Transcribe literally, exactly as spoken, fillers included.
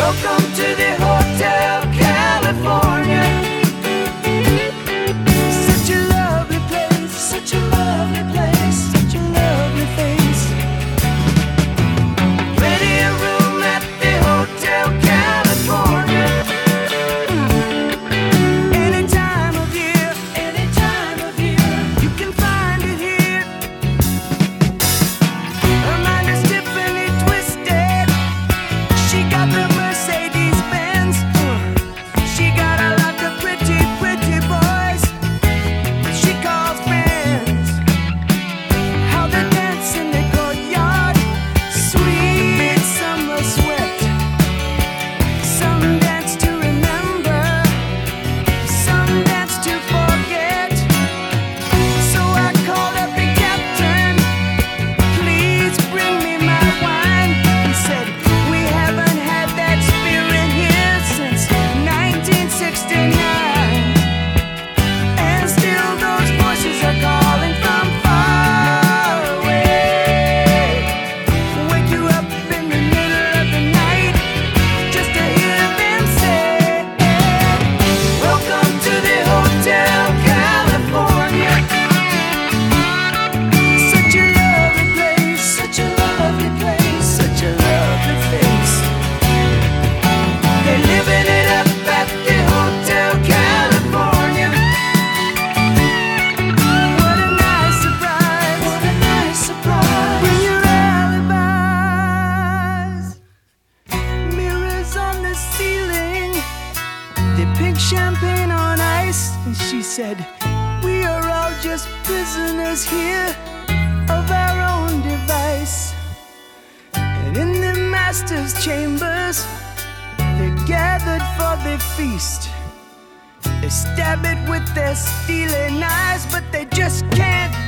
Welcome to the Hotel California. Such a lovely place, such a lovely place, such a lovely face. Ready a room at the Hotel California. Any time of year, any time of year, you can find it here. Her mind is Tiffany twisted. She got the Mercedes Benz. She got a lot of pretty, pretty boys she calls friends. How they dance in the courtyard, sweet summer sweat. Some dance to remember, some dance to forget. So I called up the captain, please bring me my wine. He said, we haven't had that spirit here since nineteen sixty-nine. And still those voices are calling from far away. Wake you up in the middle of the night just to hear them say, welcome to the Hotel California. Such a lovely place, such a lovely place, such a lovely face. They're living it up at the Hotel California. What a nice surprise, what a nice surprise. Bring your alibis. Mirrors on the ceiling, they pink champagne on ice. And she said, we are all just prisoners here of our own device. And in the master's chambers, they're gathered for the feast. They stab it with their steely knives, but they just can't